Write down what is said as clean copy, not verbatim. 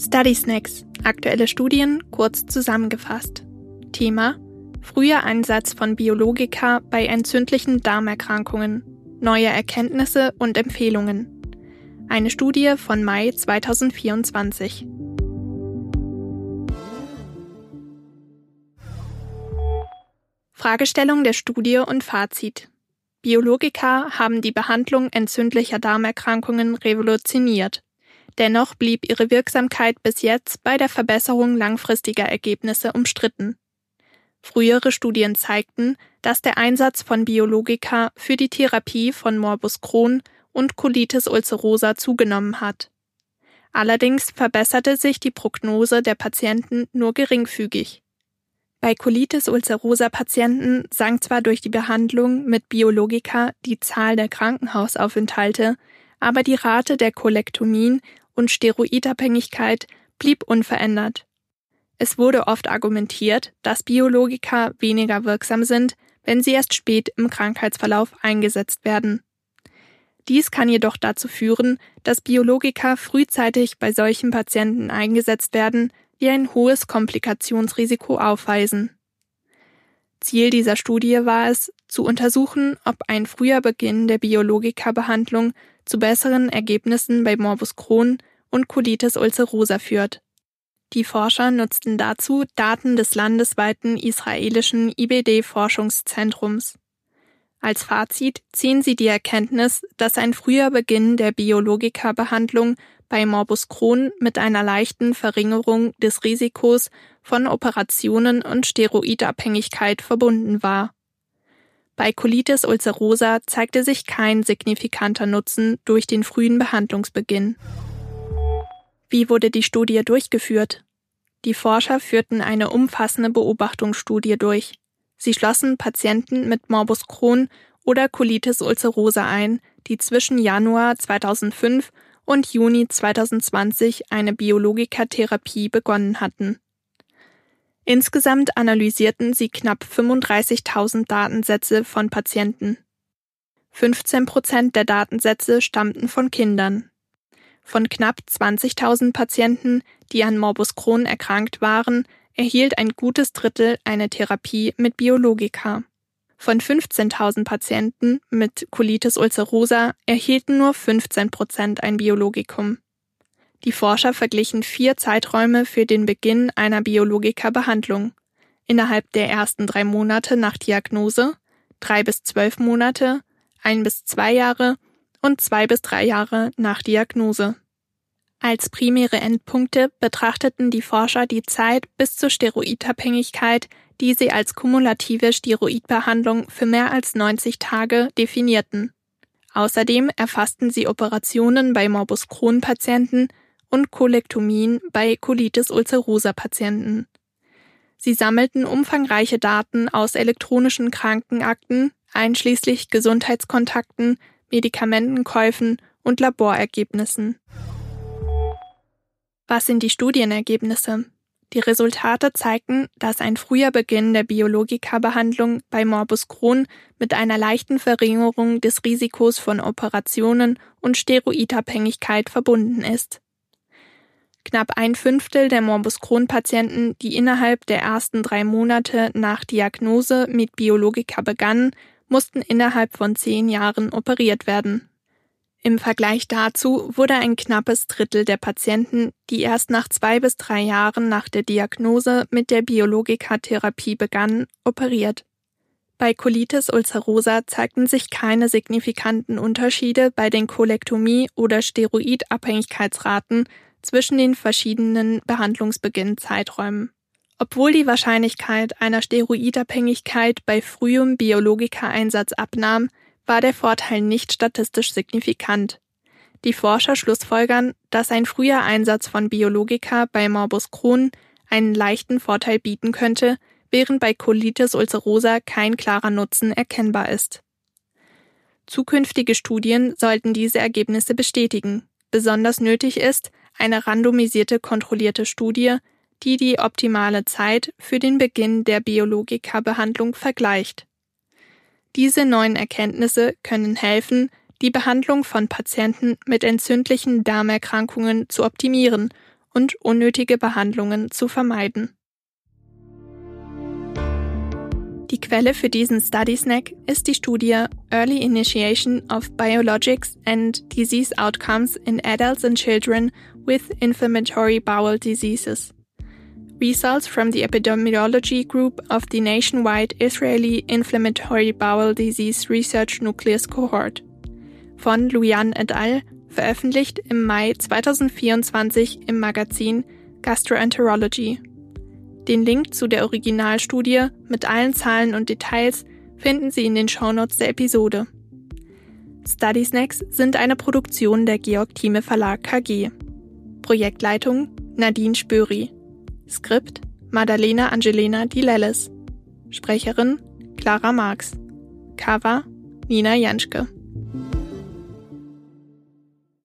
Study Snacks – aktuelle Studien kurz zusammengefasst. Thema: früher Einsatz von Biologika bei entzündlichen Darmerkrankungen. Neue Erkenntnisse und Empfehlungen. Eine Studie von Mai 2024. Fragestellung der Studie und Fazit. Biologika haben die Behandlung entzündlicher Darmerkrankungen revolutioniert. Dennoch blieb ihre Wirksamkeit bis jetzt bei der Verbesserung langfristiger Ergebnisse umstritten. Frühere Studien zeigten, dass der Einsatz von Biologika für die Therapie von Morbus Crohn und Colitis ulcerosa zugenommen hat. Allerdings verbesserte sich die Prognose der Patienten nur geringfügig. Bei Colitis ulcerosa Patienten sank zwar durch die Behandlung mit Biologika die Zahl der Krankenhausaufenthalte, aber die Rate der Kolektomien und Steroidabhängigkeit blieb unverändert. Es wurde oft argumentiert, dass Biologika weniger wirksam sind, wenn sie erst spät im Krankheitsverlauf eingesetzt werden. Dies kann jedoch dazu führen, dass Biologika frühzeitig bei solchen Patienten eingesetzt werden, die ein hohes Komplikationsrisiko aufweisen. Ziel dieser Studie war es, zu untersuchen, ob ein früher Beginn der Biologika-Behandlung zu besseren Ergebnissen bei Morbus Crohn und Colitis ulcerosa führt. Die Forscher nutzten dazu Daten des landesweiten israelischen IBD-Forschungszentrums. Als Fazit ziehen sie die Erkenntnis, dass ein früher Beginn der Biologika-Behandlung bei Morbus Crohn mit einer leichten Verringerung des Risikos von Operationen und Steroidabhängigkeit verbunden war. Bei Colitis ulcerosa zeigte sich kein signifikanter Nutzen durch den frühen Behandlungsbeginn. Wie wurde die Studie durchgeführt? Die Forscher führten eine umfassende Beobachtungsstudie durch. Sie schlossen Patienten mit Morbus Crohn oder Colitis ulcerosa ein, die zwischen Januar 2005 und Juni 2020 eine Biologika-Therapie begonnen hatten. Insgesamt analysierten sie knapp 35.000 Datensätze von Patienten. 15% der Datensätze stammten von Kindern. Von knapp 20.000 Patienten, die an Morbus Crohn erkrankt waren, erhielt ein gutes Drittel eine Therapie mit Biologika. Von 15.000 Patienten mit Colitis ulcerosa erhielten nur 15% ein Biologikum. Die Forscher verglichen 4 Zeiträume für den Beginn einer Biologika-Behandlung. Innerhalb der ersten 3 Monate nach Diagnose, 3 bis 12 Monate, 1 bis 2 Jahre und 2 bis 3 Jahre nach Diagnose. Als primäre Endpunkte betrachteten die Forscher die Zeit bis zur Steroidabhängigkeit, die sie als kumulative Steroidbehandlung für mehr als 90 Tage definierten. Außerdem erfassten sie Operationen bei Morbus Crohn-Patienten und Kolektomien bei Colitis ulcerosa-Patienten. Sie sammelten umfangreiche Daten aus elektronischen Krankenakten, einschließlich Gesundheitskontakten, Medikamentenkäufen und Laborergebnissen. Was sind die Studienergebnisse? Die Resultate zeigten, dass ein früher Beginn der Biologika-Behandlung bei Morbus Crohn mit einer leichten Verringerung des Risikos von Operationen und Steroidabhängigkeit verbunden ist. Knapp 1/5 der Morbus Crohn-Patienten, die innerhalb der ersten 3 Monate nach Diagnose mit Biologika begannen, mussten innerhalb von 10 Jahren operiert werden. Im Vergleich dazu wurde ein knappes Drittel der Patienten, die erst nach 2 bis 3 Jahren nach der Diagnose mit der Biologika-Therapie begannen, operiert. Bei Colitis ulcerosa zeigten sich keine signifikanten Unterschiede bei den Kolektomie- oder Steroidabhängigkeitsraten zwischen den verschiedenen Behandlungsbeginnzeiträumen. Obwohl die Wahrscheinlichkeit einer Steroidabhängigkeit bei frühem Biologika-Einsatz abnahm, war der Vorteil nicht statistisch signifikant. Die Forscher schlussfolgern, dass ein früher Einsatz von Biologika bei Morbus Crohn einen leichten Vorteil bieten könnte, während bei Colitis ulcerosa kein klarer Nutzen erkennbar ist. Zukünftige Studien sollten diese Ergebnisse bestätigen. Besonders nötig ist eine randomisierte kontrollierte Studie, die die optimale Zeit für den Beginn der Biologika-Behandlung vergleicht. Diese neuen Erkenntnisse können helfen, die Behandlung von Patienten mit entzündlichen Darmerkrankungen zu optimieren und unnötige Behandlungen zu vermeiden. Die Quelle für diesen Study Snack ist die Studie Early Initiation of Biologics and Disease Outcomes in Adults and Children with Inflammatory Bowel Diseases. Results from the Epidemiology Group of the Nationwide Israeli Inflammatory Bowel Disease Research Nucleus Cohort von Lujan et al., veröffentlicht im Mai 2024 im Magazin Gastroenterology. Den Link zu der Originalstudie mit allen Zahlen und Details finden Sie in den Shownotes der Episode. Study Snacks sind eine Produktion der Georg Thieme Verlag KG. Projektleitung Nadine Spöri. Skript Madalena Angelina Di Lelles. Sprecherin Clara Marx. Cover Nina Janschke.